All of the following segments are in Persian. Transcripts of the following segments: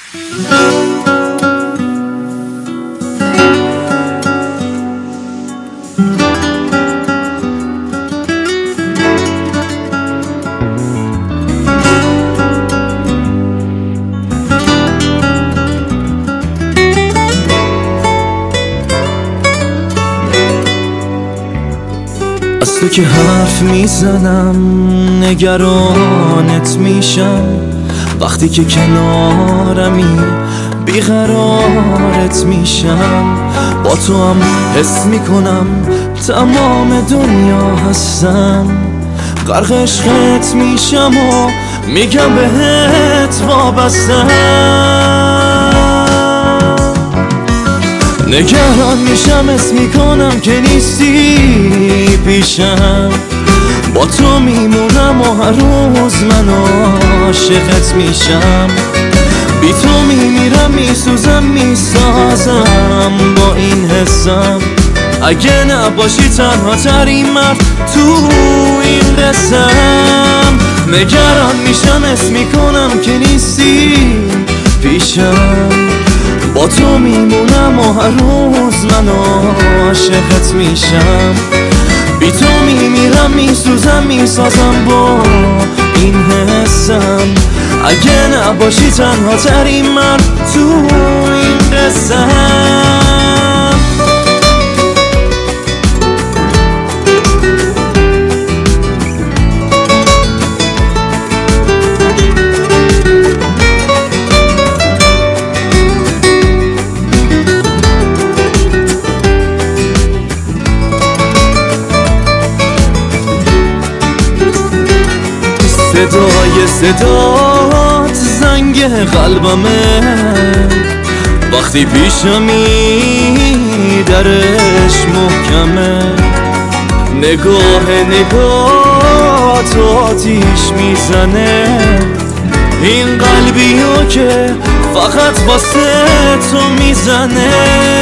از تو که حرف میزنم نگرانت میشم، وقتی که کنارمی بیقرارت میشم. با تو هم حس میکنم تمام دنیا هستم، غرق عشقت میشم و میگم بهت وابستم. نگران میشم حس میکنم که نیستی پیشم، با تو میمونم و هر روز من عاشقت میشم. بی تو میمیرم میسوزم میسازم با این حسم، اگه نباشی تنها ترین مرد تو این قسم. نگران میشم حس میکنم که نیستی پیشم، با تو میمونم و هر روز من عاشقت میشم. بی تو میمیرم میسوزم میسازم با این حسم، اگه نباشی تنها ترین مرد تو این قسم. صدای صدات زنگ قلبمه، وقتی پیشمی درش محکمه. نگاه تو آتیش میزنه، این قلبیو که فقط واسه تو میزنه.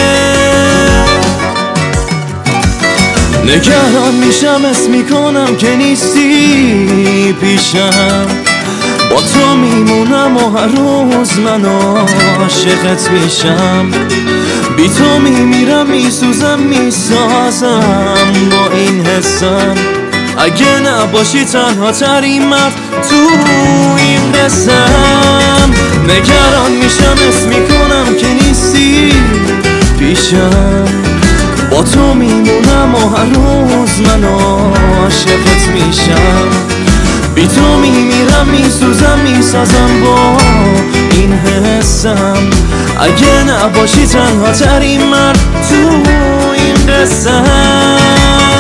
نگران میشم حس میکنم که نیستی پیشم، با تو میمونم و هر روز من عاشقت میشم. بی تو میمیرم میسوزم میسازم با این حسم، اگه نباشی تنها ترین مرد تو این قسم. نگران میشم حس میکنم که نیستی پیشم، با تو میمونم و هر روز من عاشقت میشم. بی تو میمیرم میسوزم میسازم با این حسم، اگه نباشی تنها ترین مرد تو این قسم.